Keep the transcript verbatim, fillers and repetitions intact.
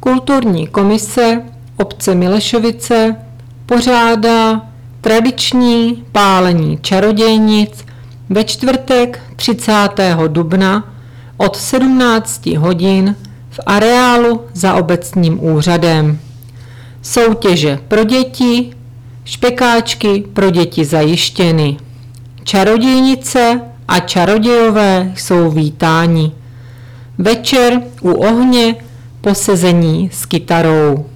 Kulturní komise obce Milešovice pořádá tradiční pálení čarodějnic ve čtvrtek třicátého dubna od sedmnácti hodin v areálu za obecním úřadem. Soutěže pro děti, špekáčky pro děti zajištěny. Čarodějnice a čarodějové jsou vítáni. Večer u ohně posezení s kytarou.